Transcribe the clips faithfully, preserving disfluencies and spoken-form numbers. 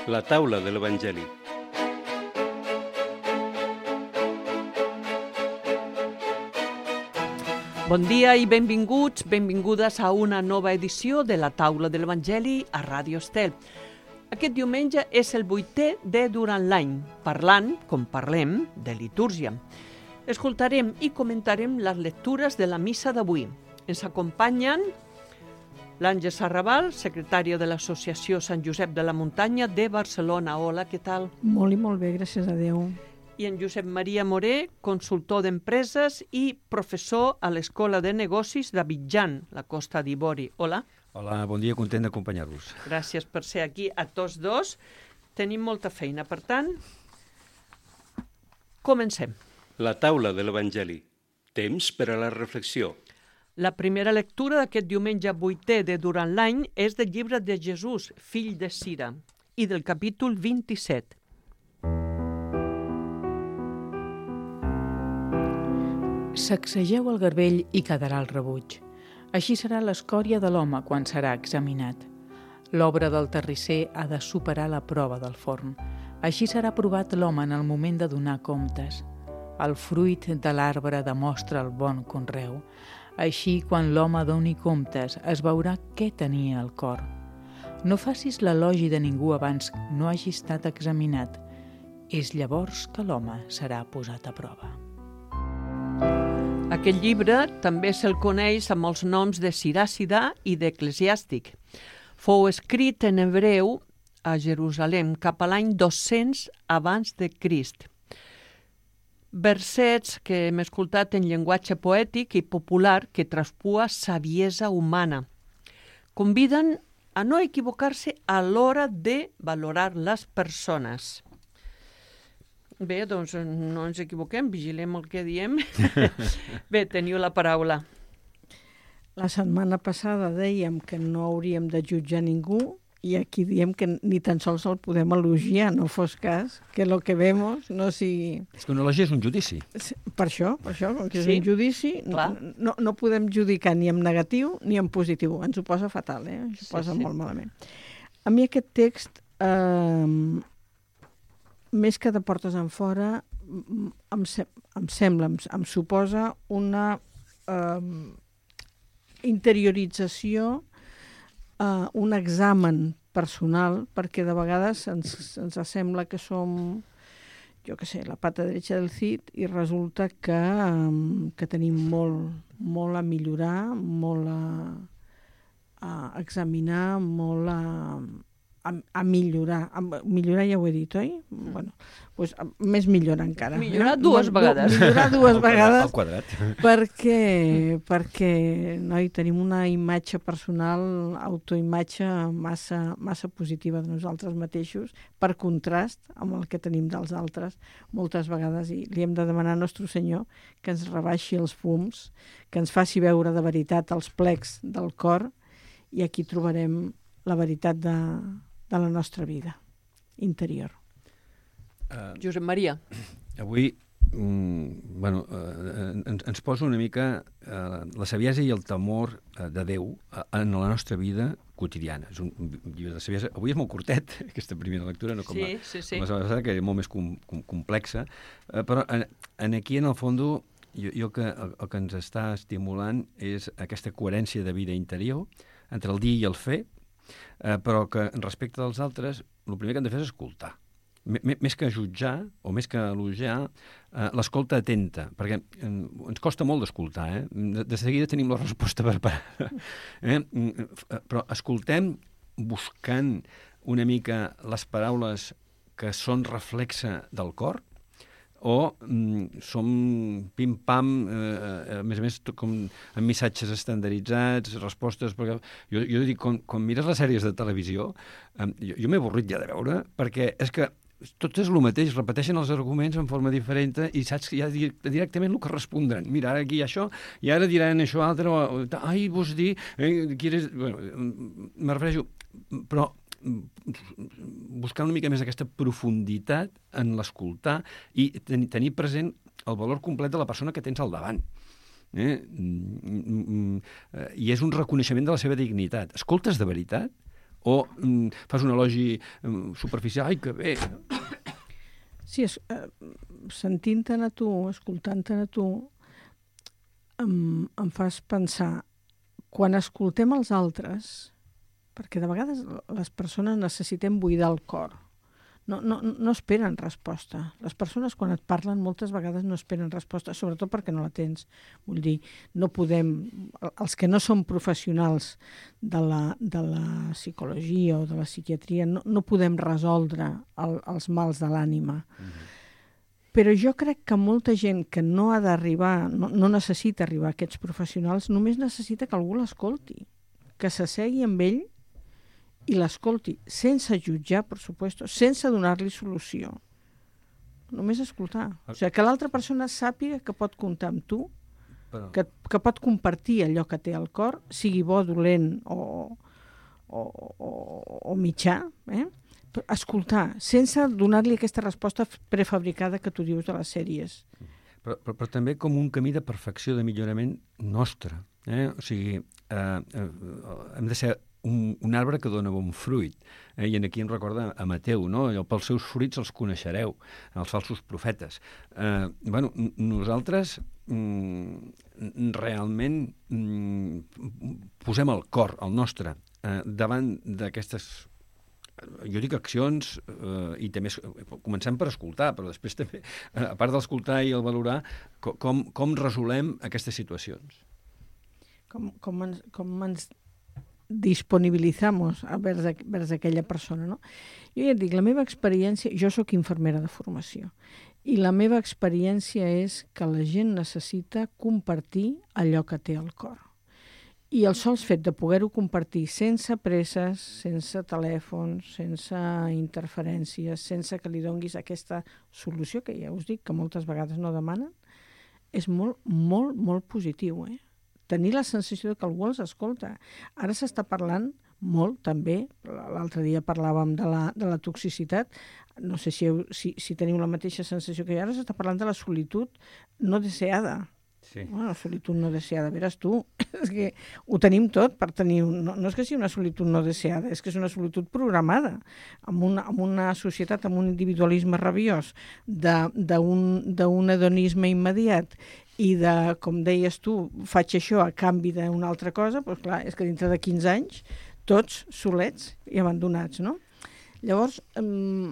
La taula de l'Evangeli. Bon dia i benvinguts, benvingudes a una nova edició de la taula de l'Evangeli a Ràdio Estel. Aquest diumenge és el vuitè de durant l'any, parlant, com parlem, de litúrgia. Escoltarem i comentarem les lectures de la missa d'avui. Ens acompanyen l'Àngels Arrabal, secretària de l'Associació Sant Josep de la Muntanya de Barcelona. Hola, què tal? Molt i molt bé, gràcies a Déu. I en Josep Maria Moré, consultor d'empreses i professor a l'Escola de Negocis d'Abidjan, la Costa d'Ivori. Hola. Hola, bon dia, content d'acompanyar-vos. Gràcies per ser aquí a tots dos. Tenim molta feina, per tant, comencem. La taula de l'Evangeli. Temps per a la reflexió. La primera lectura d'aquest diumenge vuitè de durant l'any és del llibre de Jesús, fill de Sira, i del capítol vint-i-set. Sacsegeu el garbell i quedarà el rebuig. Així serà l'escòria de l'home quan serà examinat. L'obra del terrisser ha de superar la prova del forn. Així serà provat l'home en el moment de donar comptes. El fruit de l'arbre demostra el bon conreu. Així, quan l'home doni comptes, es veurà què tenia al cor. No facis l'elogi de ningú abans no hagi estat examinat. És llavors que l'home serà posat a prova. Aquest llibre també se'l coneix amb els noms de Siràcida i d'Eclesiàstic. Fou escrit en hebreu a Jerusalem cap a l'any dos-cents abans de Crist. Versets que hem escoltat en llenguatge poètic i popular que traspua saviesa humana. Conviden a no equivocar-se a l'hora de valorar les persones. Bé, doncs no ens equivoquem, vigilem el que diem. Bé, teniu la paraula. La setmana passada dèiem que no hauríem de jutjar ningú i aquí diem que ni tan sols el podem elogiar, no fos cas, que lo que vemos no sigui... És que un elogi és un judici. Per això, per això, com que és Sí, un judici, clar. no, no podem judicar ni en negatiu ni en positiu. Ens ho posa fatal, eh? Ens ho Sí, posa sí. molt malament. A mi aquest text, eh, més que de portes en fora, m- em, se em sembla, em, em suposa una eh, interiorització, eh, un examen personal, perquè de vegades ens, ens sembla que som, jo què sé, la pata dreta del Cid i resulta que, eh, que tenim molt, molt a millorar, molt a, a examinar, molt a, a, a millorar. A millorar ja ho he dit, oi? Mm. Bueno, doncs, a, més millorar encara. Millorar eh? dues Molt- vegades. Millorar dues Al vegades quadrat. perquè, perquè noi, tenim una imatge personal, autoimatge massa, massa positiva de nosaltres mateixos, per contrast amb el que tenim dels altres moltes vegades, i li hem de demanar al nostre Senyor que ens rebaixi els fums, que ens faci veure de veritat els plecs del cor, i aquí trobarem la veritat de, de la nostra vida interior. Uh, Josep Maria. avui mm, bueno, uh, ens, ens posa una mica uh, la saviesa i el temor uh, de Déu uh, en la nostra vida quotidiana. És un llibre de saviesa. Avui és molt curtet, aquesta primera lectura, no com, Sí, a, sí, sí. com la setmana passada, que és molt més com, com, complexa, uh, però en, en aquí, en el fons, jo, jo que el, el que ens està estimulant és aquesta coherència de vida interior entre el dir i el fer, eh, però que respecte dels altres, el primer que hem de fer és escoltar. M més que jutjar o més que elogiar, eh, l'escolta atenta, perquè eh, ens costa molt d'escoltar, eh? De, de seguida tenim la resposta preparada. Eh? Però escoltem buscant una mica les paraules que són reflexe del cor, o mm, som pim-pam, eh, a més a més, com amb missatges estandarditzats, respostes... Perquè jo, jo dic, quan, quan mires les sèries de televisió, eh, jo, jo m'he avorrit ja de veure, perquè és que tot és el mateix, repeteixen els arguments en forma diferent i saps ja directament el que respondran. Mira, ara aquí hi ha això, i ara diran això altre, o, ai, vols dir... Eh, qui eres... Bueno, me refereixo... Però buscar una mica més aquesta profunditat en l'escoltar i ten tenir present el valor complet de la persona que tens al davant. Eh? I és un reconeixement de la seva dignitat. Escoltes de veritat? o mm, fas un elogi mm, superficial, ai, que bé. Sí, es, eh, sentint-te'n a tu, escoltant-te'n a tu, em, em fas pensar, quan escoltem els altres, perquè de vegades les persones necessitem buidar el cor, no, no, no esperen resposta. Les persones quan et parlen moltes vegades no esperen resposta, sobretot perquè no la tens. Vull dir, no podem, els que no són professionals de la, de la psicologia o de la psiquiatria, no, no podem resoldre el, els mals de l'ànima. Mm-hmm. Però jo crec que molta gent que no ha d'arribar, no, no necessita arribar a aquests professionals, només necessita que algú l'escolti, que s'assegui amb ell i l'escolti, sense jutjar, per supuesto, sense donar-li solució. Només escoltar. O sigui, que l'altra persona sàpiga que pot comptar amb tu, Però... que, que pot compartir allò que té al cor, sigui bo, dolent o, o, o, o mitjà, eh? Escoltar, sense donar-li aquesta resposta prefabricada que tu dius de les sèries. Però, però, però també com un camí de perfecció, de millorament nostre. Eh? O sigui, eh, eh, hem de ser un, un arbre que dona bon fruit. Eh? I aquí em recorda a Mateu, no? Allò, pels seus fruits els coneixereu, els falsos profetes. Eh, bueno, nosaltres mm, realment mm, posem el cor, el nostre, eh, davant d'aquestes, jo dic accions, eh, i també comencem per escoltar, però després també, a part d'escoltar i el valorar, com, com resolem aquestes situacions. Com, com, ens, com ens disponibilitzamos vers, vers aquella persona, no? Jo ja et dic, la meva experiència, jo sóc infermera de formació, i la meva experiència és que la gent necessita compartir allò que té al cor. I el sols fet de poder-ho compartir sense presses, sense telèfons, sense interferències, sense que li donguis aquesta solució, que ja us dic que moltes vegades no demanen, és molt, molt, molt positiu, eh? Tenir la sensació que algú els escolta. Ara s'està parlant molt, també, l'altre dia parlàvem de la, de la toxicitat, no sé si, si, si teniu la mateixa sensació que jo, ara s'està parlant de la solitud no deseada. Sí. Bueno, la solitud no deseada, veràs tu, és que ho tenim tot per tenir, un, no, no és que sigui una solitud no deseada, és que és una solitud programada, amb una, amb una societat, amb un individualisme rabiós, d'un hedonisme immediat, i de, com deies tu, faig això a canvi d'una altra cosa, doncs clar, és que dintre de quinze anys, tots solets i abandonats, no? Llavors, um,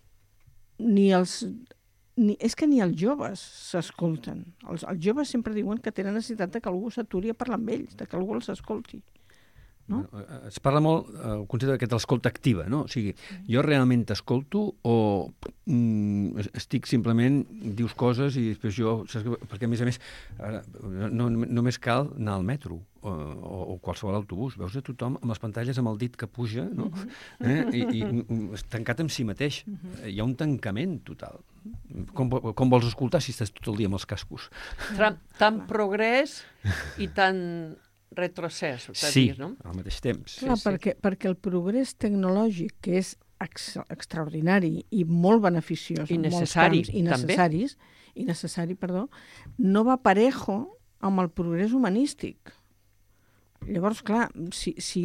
ni els... Ni, és que ni els joves s'escolten. Els, els joves sempre diuen que tenen necessitat de que algú s'aturi a parlar amb ells, de que algú els escolti. No? Es parla molt, el concepte d'aquest l'escolta activa, no? O sigui, jo realment t'escolto o mm, estic simplement, dius coses i després jo... Saps, perquè, a més a més, ara, no, només cal anar al metro o, o, o qualsevol autobús. Veus a tothom amb les pantalles amb el dit que puja, no? Eh? I, i tancat amb si mateix. Hi ha un tancament total. Com, com vols escoltar si estàs tot el dia amb els cascos? Tant progrés i tant retrocés, sí, dir, no? Al mateix temps. Clar, sí, perquè, sí. perquè el progrés tecnològic, que és ex extraordinari i molt beneficiós i en necessari, molts camps, i necessaris, i necessari, perdó, no va parejo amb el progrés humanístic. Llavors, clar, si, si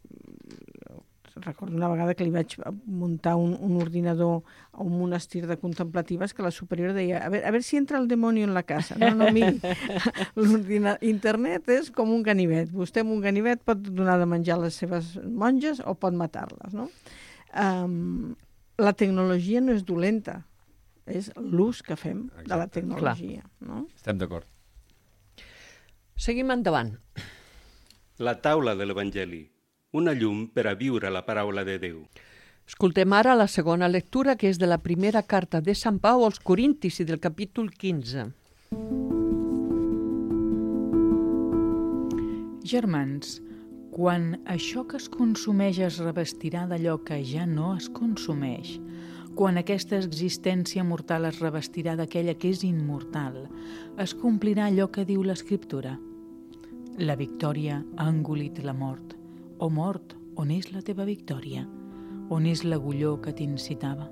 recordo una vegada que li vaig muntar un, un ordinador a un monestir de contemplatives que la superiora deia, a veure, a veure si entra el demonio en la casa. No, no, miri, internet és com un ganivet. Vostè amb un ganivet pot donar de menjar a les seves monges o pot matar-les, no? Um, la tecnologia no és dolenta, és l'ús que fem Exacte. de la tecnologia. No? Estem d'acord. Seguim endavant. La taula de l'Evangeli. Una llum per a viure la paraula de Déu. Escoltem ara la segona lectura, que és de la primera carta de Sant Pau als Corintis i del capítol quinze. Germans, quan això que es consumeix es revestirà d'allò que ja no es consumeix, quan aquesta existència mortal es revestirà d'aquella que és immortal, es complirà allò que diu l'Escriptura. La victòria ha engolit la mort. O mort, on és la teva victòria? On és l'agulló que t'incitava?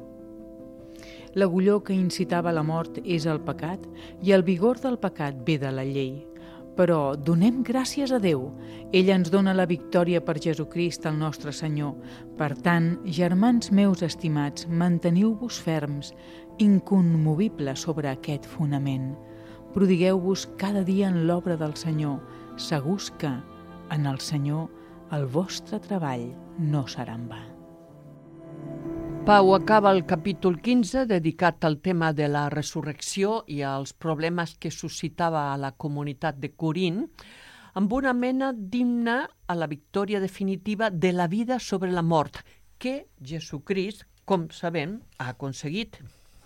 L'agulló que incitava la mort és el pecat, i el vigor del pecat ve de la llei. Però donem gràcies a Déu. Ell ens dona la victòria per Jesucrist, el nostre Senyor. Per tant, germans meus estimats, manteniu-vos ferms, incommovibles sobre aquest fonament. Prodigueu-vos cada dia en l'obra del Senyor, segurs que, en el Senyor, el vostre treball no serà en va. Pau acaba el capítol quinze dedicat al tema de la resurrecció i als problemes que suscitava a la comunitat de Corint amb una mena d'himne a la victòria definitiva de la vida sobre la mort que Jesucrist, com sabem, ha aconseguit.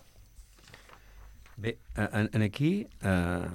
Bé, en, en aquí eh,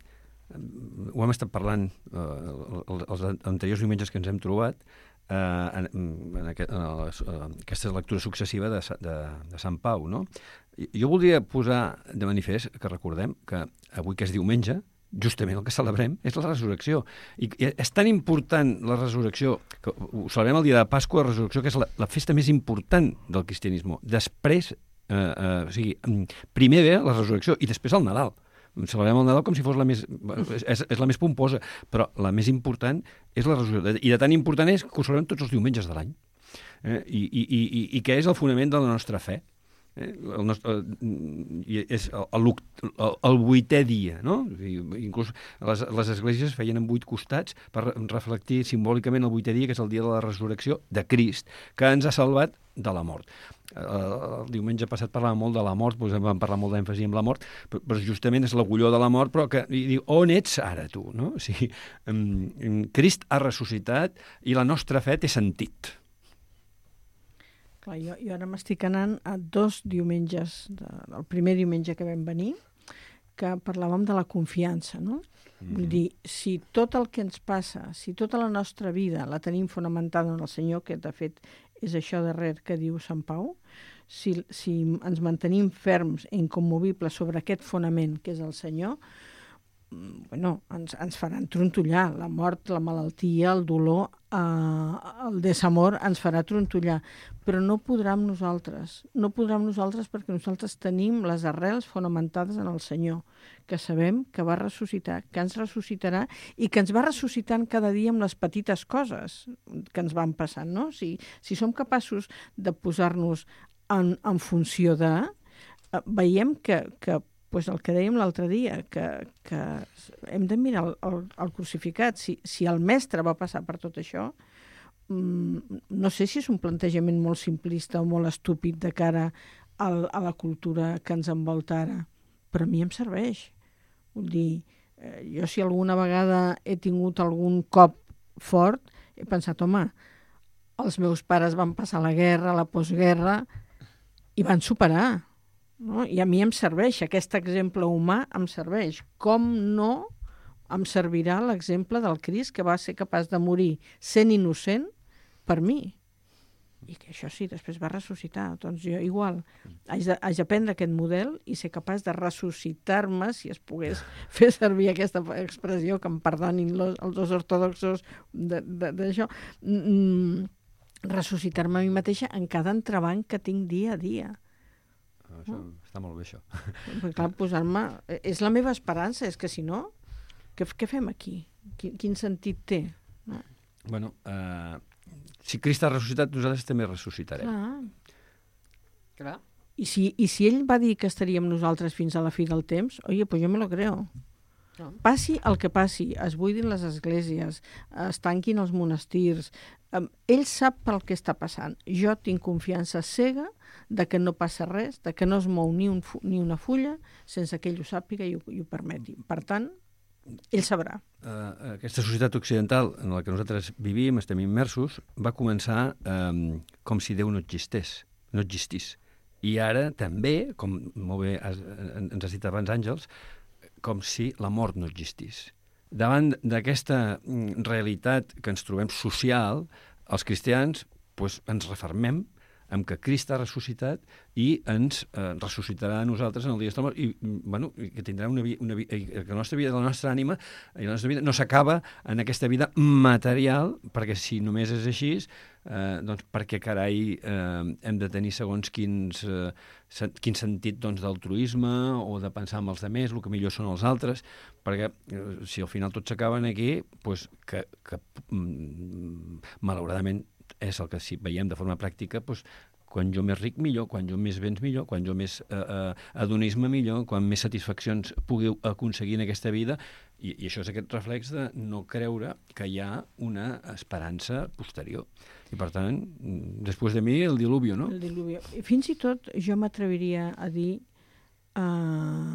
ho hem estat parlant eh, els anteriors diumenges que ens hem trobat Uh, en, en, aquest, en la, uh, aquesta lectura successiva de, de, de Sant Pau, no? Jo voldria posar de manifest que recordem que avui, que és diumenge, justament el que celebrem és la resurrecció. I, i és tan important la resurrecció, que ho celebrem el dia de Pasqua, la resurrecció, que és la, la festa més important del cristianisme. Després, uh, uh, o sigui, primer ve la resurrecció i després el Nadal. Celebrem el Nadal com si fos la més... És, és la més pomposa, però la més important és la resurrecció. I de tan important és que ho celebrem tots els diumenges de l'any. Eh? I, i, i, I que és el fonament de la nostra fe. Eh? El nostre, eh, és el, el, el vuitè dia, no? I, inclús les, les esglésies feien en vuit costats per reflectir simbòlicament el vuitè dia, que és el dia de la resurrecció de Crist, que ens ha salvat de la mort. El diumenge passat parlàvem molt de la mort, doncs vam parlar molt d'èmfasi amb la mort, però justament és l'agulló de la mort, però que diu, on ets ara tu? No? O sigui, Crist ha ressuscitat i la nostra fe té sentit. Clar, jo, jo ara m'estic anant a dos diumenges, de, el primer diumenge que vam venir, que parlàvem de la confiança, no? Mm-hmm. Vull dir, si tot el que ens passa, si tota la nostra vida la tenim fonamentada en el Senyor, que de fet és això darrer que diu Sant Pau, si, si ens mantenim ferms i incommovibles sobre aquest fonament que és el Senyor, bueno, ens, ens faran trontollar. La mort, la malaltia, el dolor, eh, el desamor ens farà trontollar, però no podrà amb nosaltres. No podrà amb nosaltres perquè nosaltres tenim les arrels fonamentades en el Senyor, que sabem que va ressuscitar, que ens ressuscitarà i que ens va ressuscitant cada dia amb les petites coses que ens van passant, no? Si, si som capaços de posar-nos en, en funció de... Eh, veiem que, que pues el que dèiem l'altre dia, que, que hem de mirar el, el, el crucificat. Si, si el mestre va passar per tot això, mmm, no sé si és un plantejament molt simplista o molt estúpid de cara al, a la cultura que ens envolta ara, però a mi em serveix. Vull dir, eh, jo si alguna vegada he tingut algun cop fort, he pensat, home, els meus pares van passar la guerra, la postguerra, i van superar. No? I a mi em serveix, aquest exemple humà em serveix. Com no em servirà l'exemple del Crist que va ser capaç de morir sent innocent per mi? I que això sí, després va ressuscitar. Doncs jo igual haig de, haig d'aprendre aquest model i ser capaç de ressuscitar-me, si es pogués fer servir aquesta expressió, que em perdonin los, els dos ortodoxos d'això, mm, ressuscitar-me a mi mateixa en cada entrebanc que tinc dia a dia. Això, no? Està molt bé, això. Perquè, clar, posar-me... És la meva esperança, és que si no, què, què fem aquí? Quin, quin sentit té? No? Bueno, eh, si Crist ha ressuscitat, nosaltres també ressuscitarem. Clar. Clar. I si, I si ell va dir que estaríem nosaltres fins a la fi del temps, oye, pues jo me lo creo. No. Passi el que passi, es buidin les esglésies, es tanquin els monestirs, eh, ell sap pel que està passant. Jo tinc confiança cega de que no passa res, de que no es mou ni, un, ni una fulla sense que ell ho sàpiga i ho, i ho permeti. Per tant, ell sabrà. Uh, aquesta societat occidental en la que nosaltres vivim, estem immersos, va començar um, com si Déu no existés, no existís. I ara també, com molt bé has, ens has dit abans, Àngels, com si la mort no existís. Davant d'aquesta realitat que ens trobem social, els cristians pues, ens refermem en què Crist ha ressuscitat i ens eh, ressuscitarà a nosaltres en el dia de i, bueno, que tindrà una, vi, una vi, que la nostra vida, la nostra ànima i la nostra vida no s'acaba en aquesta vida material, perquè si només és així, eh, doncs perquè carai eh, hem de tenir segons quins, eh, sen, quin sentit doncs, d'altruisme o de pensar en els altres, el que millor són els altres, perquè eh, si al final tot s'acaba aquí, doncs que, que mm, malauradament és el que si veiem de forma pràctica, doncs, quan jo més ric millor, quan jo més béns millor, quan jo més eh, eh, adonisme millor, quan més satisfaccions pugui aconseguir en aquesta vida, i, i això és aquest reflex de no creure que hi ha una esperança posterior. I per tant, després de mi, el diluvio, no? El diluvio. I fins i tot jo m'atreviria a dir eh,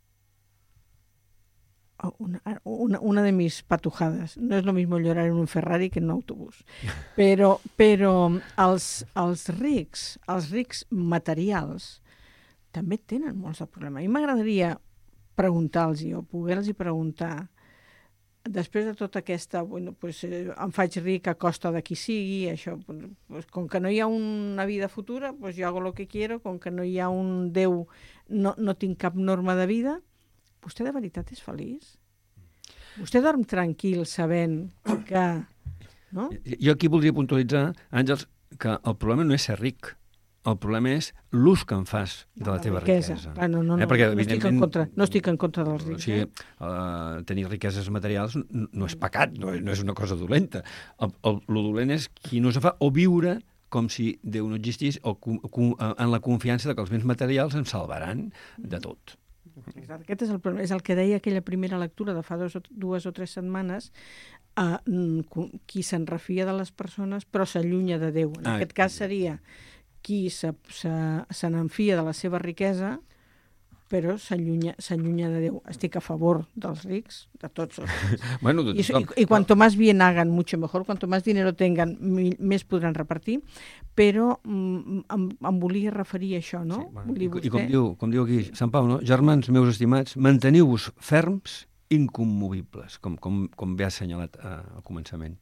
Una, una, una de mis patujadas. No es lo mismo llorar en un Ferrari que en un autobús. Però, però els, els rics, els rics materials, també tenen molts de problemes. A mi m'agradaria preguntar-los o poder-los preguntar, després de tota aquesta, bueno, pues, eh, em faig ric a costa de qui sigui, això, pues, com que no hi ha una vida futura, pues jo hago lo que quiero, com que no hi ha un Déu, no, no tinc cap norma de vida. Vostè de veritat és feliç? Vostè dorm tranquil sabent que... No? Jo aquí voldria puntualitzar, Àngels, que el problema no és ser ric, el problema és l'ús que en fas de la, la teva riquesa. riquesa. Ah, no, no, no, eh? Perquè, no, estic en contra, no estic en contra dels rics. O sigui, uh, tenir riqueses materials no, no és pecat, no, no és una cosa dolenta. El, el, el dolent és qui no se fa, o viure com si Déu no existís, o com, com, en la confiança de que els béns materials ens salvaran de tot. Exacte. Aquest és el problema. És el que deia aquella primera lectura de fa dos, dues o tres setmanes, uh, qui se'n refia de les persones però s'allunya de Déu. En ah, aquest cas seria qui se, se, se n'enfia de la seva riquesa però s'allunya, s'allunya de Déu. Estic a favor dels rics, de tots els rics. Bueno, I, i, I cuanto más bien hagan, mucho mejor. Cuanto más dinero tengan, mi, més podran repartir. Però mm, em, em volia referir a això, no? Sí, bueno, i, vostè... I com diu, com diu aquí Sant Pau, no? Germans meus estimats, manteniu-vos ferms, incommovibles, com, com, com bé ha assenyalat uh, al començament.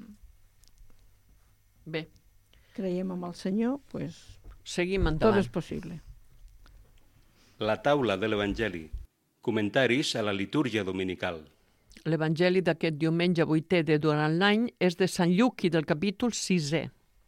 Bé. Creiem en el Senyor, pues, seguim endavant. Tot és possible. La taula de l'Evangeli. Comentaris a la litúrgia dominical. L'Evangeli d'aquest diumenge vuitè de durant l'any és de Sant Lluc i del capítol sisè.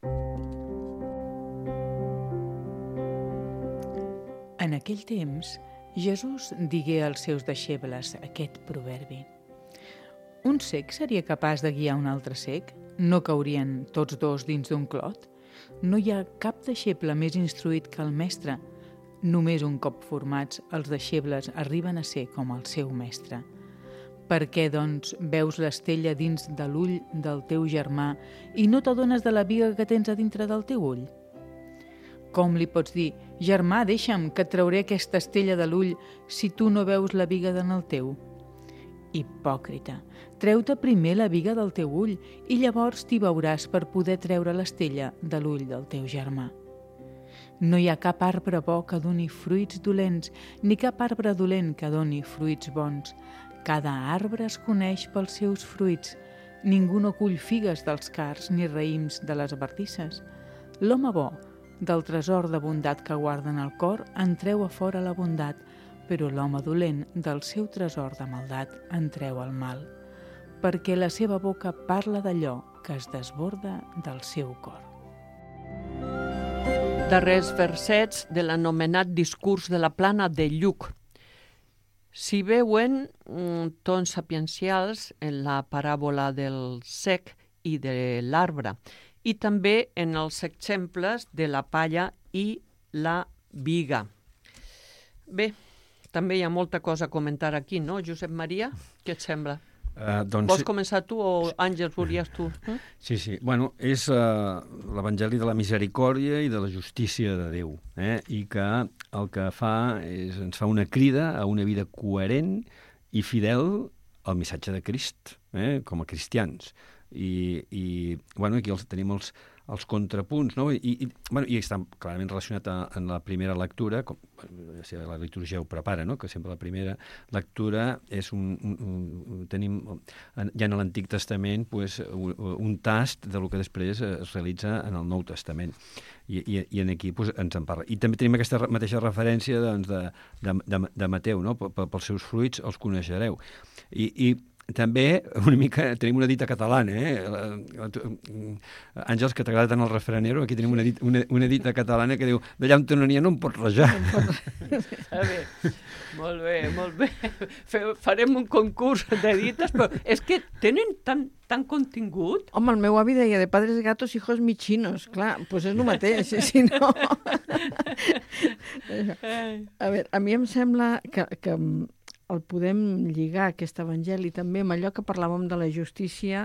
En aquell temps, Jesús digué als seus deixebles aquest proverbi. Un cec seria capaç de guiar un altre cec? No caurien tots dos dins d'un clot? No hi ha cap deixeble més instruït que el mestre. Només un cop formats, els deixebles arriben a ser com el seu mestre. Per què, doncs, veus l'estella dins de l'ull del teu germà i no t'adones de la biga que tens a dintre del teu ull? Com li pots dir, germà, deixa'm que et trauré aquesta estella de l'ull si tu no veus la biga en el teu? Hipòcrita, treu-te primer la biga del teu ull i llavors t'hi veuràs per poder treure l'estella de l'ull del teu germà. No hi ha cap arbre bo que doni fruits dolents, ni cap arbre dolent que doni fruits bons. Cada arbre es coneix pels seus fruits. Ningú no cull figues dels cards ni raïms de les bardisses. L'home bo, del tresor de bondat que guarda en el cor, en treu a fora la bondat, però l'home dolent, del seu tresor de maldat, en treu el mal. Perquè la seva boca parla d'allò que es desborda del seu cor. Darrers versets de l'anomenat discurs de la plana de Lluc. S'hi veuen mm, tons sapiencials en la paràbola del cec i de l'arbre i també en els exemples de la palla i la biga. Bé, també hi ha molta cosa a comentar aquí, no, Josep Maria? Què et sembla? Uh, doncs, Vols començar tu o Àngels volies tu? Eh? Sí, sí. Bueno, és uh, l'Evangeli de la misericòrdia i de la justícia de Déu, eh? I que el que fa és ens fa una crida a una vida coherent i fidel al missatge de Crist, eh? Com a cristians. I, i bueno, aquí els, tenim els, els contrapunts, no? I, i, bueno, i està clarament relacionat a, en la primera lectura, com si la liturgia ho prepara, no? Que sempre la primera lectura és un... un, un tenim ja en l'Antic Testament pues, un, un tast de lo que després es realitza en el Nou Testament. I, i, i en aquí pues, ens en parla. I també tenim aquesta mateixa referència doncs, de, de, de, de Mateu, no? Pels seus fruits els coneixereu. I, i també una mica tenim una dita catalana, eh? Àngels, que t'agrada tant el refranero, aquí tenim una, dit, una, una dita catalana que diu d'allà on no n'hi ha no em pots rajar. A bé, molt bé, molt bé. Farem un concurs de dites, però és que tenen tant, tant contingut. Home, el meu avi deia de padres gatos, hijos michinos. Clar, doncs és el mateix, si no... A veure, a mi em sembla que, que el podem lligar, aquest evangeli, també amb allò que parlàvem de la justícia,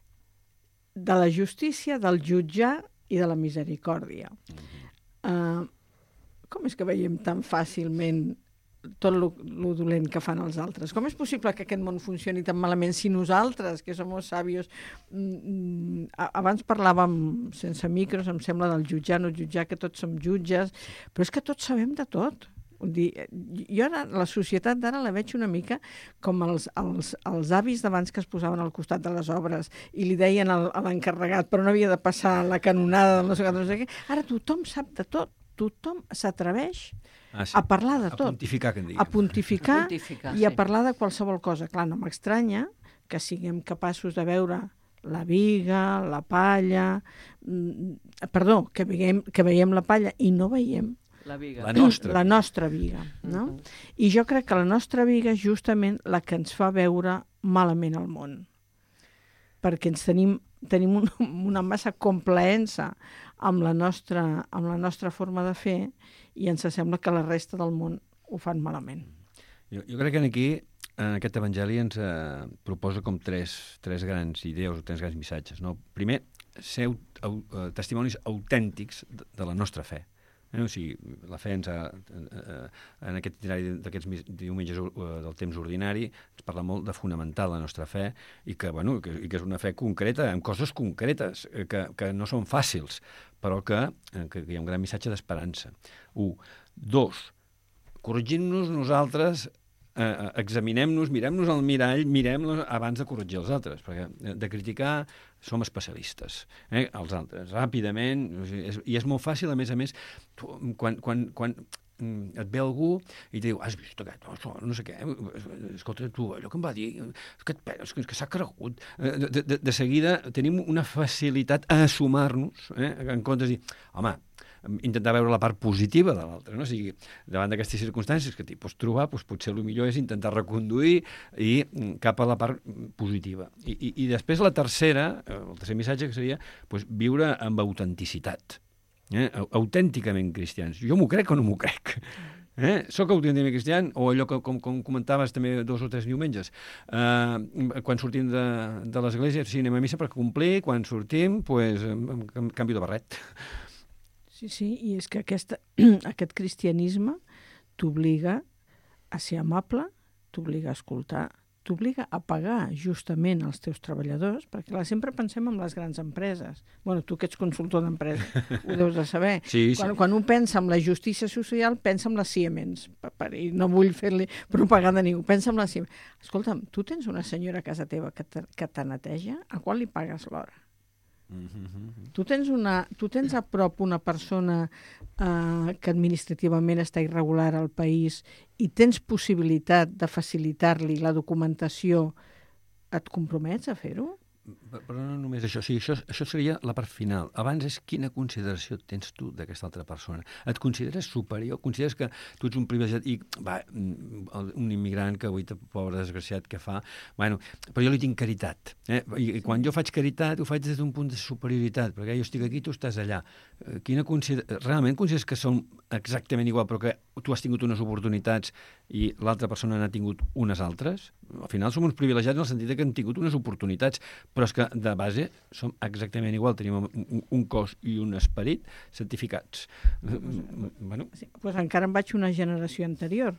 de la justícia, del jutjar i de la misericòrdia. Uh, com és que veiem tan fàcilment tot lo, lo dolent que fan els altres? Com és possible que aquest món funcioni tan malament si nosaltres, que som sabios... Mm, abans parlàvem sense micros, em sembla, del jutjar, no jutjar, que tots som jutges, però és que tots sabem de tot. Jo ara, la societat d'ara la veig una mica com els, els, els avis d'abans que es posaven al costat de les obres i li deien al, a l'encarregat però no havia de passar la canonada del no sé què, no sé què. Ara tothom sap de tot, tothom s'atreveix ah, sí. a parlar de tot. A pontificar, que en diguem. A pontificar, a pontificar i a sí. parlar de qualsevol cosa. Clar, no m'estranya que siguem capaços de veure la viga, la palla... Perdó, que veiem, que veiem la palla i no veiem La viga. La nostra. La nostra viga, no? Uh-huh. I jo crec que la nostra viga és justament la que ens fa veure malament el món. Perquè ens tenim, tenim un, una massa complaença amb la, nostra, amb la nostra forma de fer i ens sembla que la resta del món ho fan malament. Jo, jo crec que aquí, en aquest evangeli, ens eh, proposa com tres, tres grans idees o tres grans missatges. No? Primer, ser au, uh, testimonis autèntics de, de la nostra fe. Eh? O sigui, la fe ens ha, eh, en aquest itinerari d'aquests diumenges eh, del temps ordinari ens parla molt de fonamentar la nostra fe i que, bueno, que, i que és una fe concreta, amb coses concretes, eh, que, que no són fàcils, però que, eh, que hi ha un gran missatge d'esperança. Un. Dos, corregint-nos nosaltres, eh, examinem-nos, mirem-nos al mirall, mirem-nos abans de corregir els altres, perquè de criticar som especialistes, eh, els altres, ràpidament, és, i és molt fàcil, a més a més, tu, quan, quan, quan et ve algú i et diu, has vist aquest, no, no sé què, escolta, tu, allò que em va dir, que, et, que s'ha cregut, de, de, de seguida tenim una facilitat a assumar-nos, eh, en comptes de dir, home, intentar veure la part positiva de l'altre, no? O sigui, davant d'aquestes circumstàncies que t'hi pots trobar, doncs potser el millor és intentar reconduir i cap a la part positiva. I, i, i després la tercera, el tercer missatge, que seria doncs, viure amb autenticitat, eh? Autènticament cristians. Jo m'ho crec o no m'ho crec? Eh? Soc autènticament cristian, o allò que, com, com comentaves també dos o tres diumenges, eh, quan sortim de, de l'església, sí, anem a missa per complir, quan sortim, pues, canvio de barret. Sí, sí, i és que aquesta, aquest cristianisme t'obliga a ser amable, t'obliga a escoltar, t'obliga a pagar justament els teus treballadors, perquè clar, sempre pensem en les grans empreses. Bueno, tu que ets consultor d'empresa, ho deus de saber. Sí, sí. Quan, quan un pensa en la justícia social, pensa en la Siemens, i no vull fer-li propaganda a ningú, pensa en la Siemens. Escolta'm, tu tens una senyora a casa teva que te, que te neteja, a qual li pagues l'hora? Mm-hmm. Tu tens, una, tu tens a prop una persona eh, que administrativament està irregular al país i tens possibilitat de facilitar-li la documentació, et compromets a fer-ho? Però no només això, o sigui, això, això seria la part final. Abans és quina consideració tens tu d'aquesta altra persona. Et consideres superior? Consideres que tu ets un privilegiat i, va, un immigrant que avui, pobre desgraciat, que fa... Bueno, però jo li tinc caritat. Eh? I, I quan jo faig caritat, ho faig des d'un punt de superioritat, perquè jo estic aquí, tu estàs allà. Quina consider... Realment consideres que som exactament igual, però que tu has tingut unes oportunitats i l'altra persona n'ha tingut unes altres? Al final som uns privilegiats en el sentit que hem tingut unes oportunitats, però és que de base som exactament igual, tenim un, un cos i un esperit certificats. Pues, bueno. sí, pues encara em vaig una generació anterior.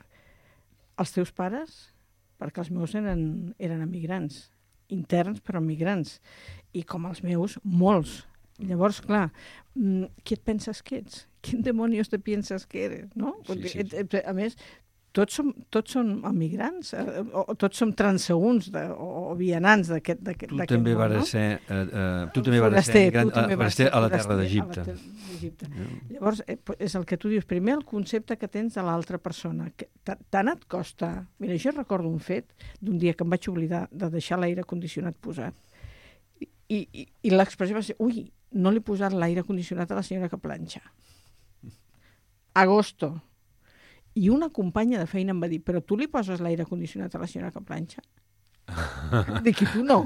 Els teus pares, perquè els meus eren, eren emigrants, interns però emigrants, i com els meus, molts Llavors, clar, qui et penses que ets? Quin demonios te penses que eres? No? Sí, sí, sí. A més, tots som, tots som emigrants, eh, o tots som transeünts de, o, o vianants d'aquest món. Tu també vas no? ser, eh, eh, tu també vas ser migrant, a, vas ser a la terra d'Egipte. Llavors, eh, és el que tu dius. Primer, el concepte que tens de l'altra persona. Que tant et costa... Mira, jo recordo un fet d'un dia que em vaig oblidar de deixar l'aire condicionat posat. I, i, i l'expressió va ser, ui, no li he posat l'aire condicionat a la senyora que planxa. Agosto. I una companya de feina em va dir, però tu li poses l'aire condicionat a la senyora que planxa? Dic, i tu no?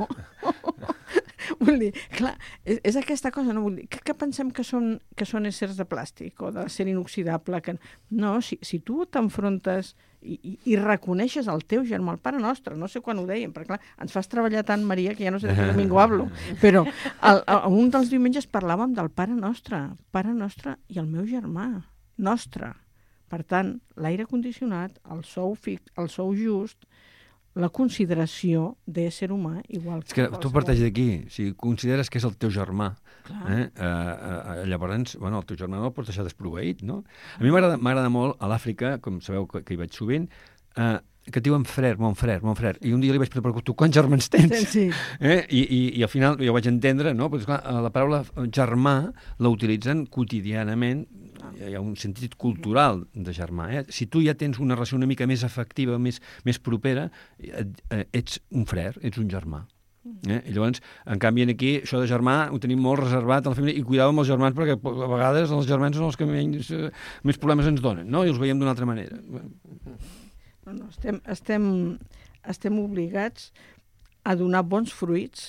Vull dir, clar, és, és aquesta cosa, no? Vull dir, que, que pensem que són, que són éssers de plàstic o d'acer inoxidable? Que... No, si, si tu t'enfrontes i, i, i reconeixes el teu germà, el Pare Nostre, no sé quan ho dèiem, perquè clar, ens fas treballar tant, Maria, que ja no sé de què domingo hablo, però el, el, un dels diumenges parlàvem del Pare Nostre, Pare Nostre i el meu germà, nostre. Per tant, l'aire condicionat, el sou fix, el sou just, la consideració d'ésser humà igual que... És que tu parteix d'aquí, si consideres que és el teu germà, eh? Eh, eh, llavors, bueno, el teu germà no el pots deixar desproveït, no? A mi m'agrada molt, a l'Àfrica, com sabeu que, que hi vaig sovint, eh, que et diuen frère, mon frère, mon frère, i un dia li vaig preguntar, tu quants germans tens? Sí. Eh? I, i, I al final jo vaig entendre, no? Perquè, clar, la paraula germà la utilitzen quotidianament, hi ha un sentit cultural de germà. Eh? Si tu ja tens una relació una mica més afectiva, més, més propera, eh, ets un frère, ets un germà. Eh? I llavors, en canvi, aquí, això de germà ho tenim molt reservat a la família i cuidàvem els germans perquè a vegades els germans són els que menys, eh, més problemes ens donen, no? I els veiem d'una altra manera. No, no, estem, estem, estem obligats a donar bons fruits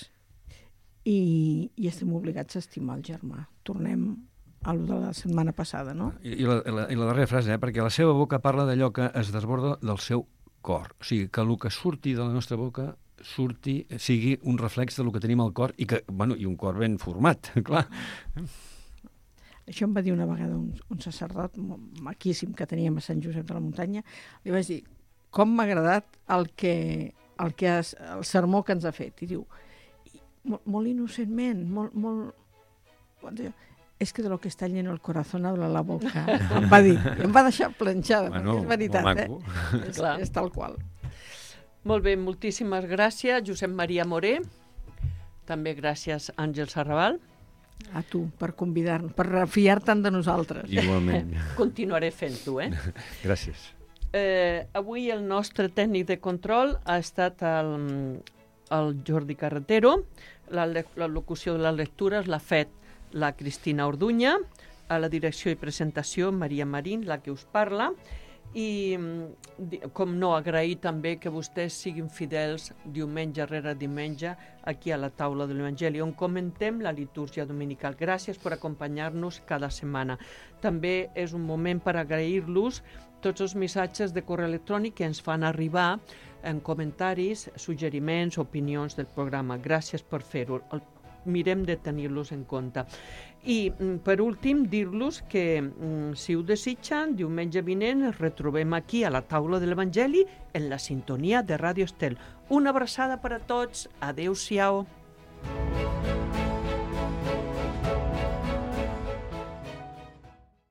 i, i estem obligats a estimar el germà. Tornem a lo de la setmana passada, no? I, i, la, la, I la darrera frase, eh? Perquè la seva boca parla d'allò que es desborda del seu cor. O sigui, que el que surti de la nostra boca surti, sigui un reflex del que tenim al cor i, que, bueno, i un cor ben format, clar. Això em va dir una vegada un, un sacerdot maquíssim que teníem a Sant Josep de la Muntanya. Li vaig dir, com m'ha agradat el, que, el, que has, el sermó que ens ha fet. I diu, molt, molt innocentment, molt... molt... és que de lo que està lleno el corazón habla la boca. Em va dir, em va deixar planxada, bueno, és veritat, eh? És, és tal qual. Molt bé, moltíssimes gràcies, Josep Maria Moré. També gràcies, Àngels Arrabal. A tu, per convidar-nos, per refiar-te'n de nosaltres. Igualment. Continuaré fent-ho, eh? Gràcies. Eh, avui el nostre tècnic de control ha estat el, el Jordi Carretero. La, la locució de les lectures l'ha fet la Cristina Orduña, a la direcció i presentació Maria Marín, la que us parla, i com no, agrair també que vostès siguin fidels diumenge rere diumenge aquí a la taula de l'Evangeli, on comentem la litúrgia dominical. Gràcies per acompanyar-nos cada setmana. També és un moment per agrair-los tots els missatges de correu electrònic que ens fan arribar en comentaris, suggeriments, opinions del programa. Gràcies per fer-ho. El mirem de tenir-los en compte. I, per últim, dir-los que, si ho desitgen, diumenge vinent ens retrobem aquí a la taula de l'Evangeli en la sintonia de Ràdio Estel. Una abraçada per a tots. Adéu-siau.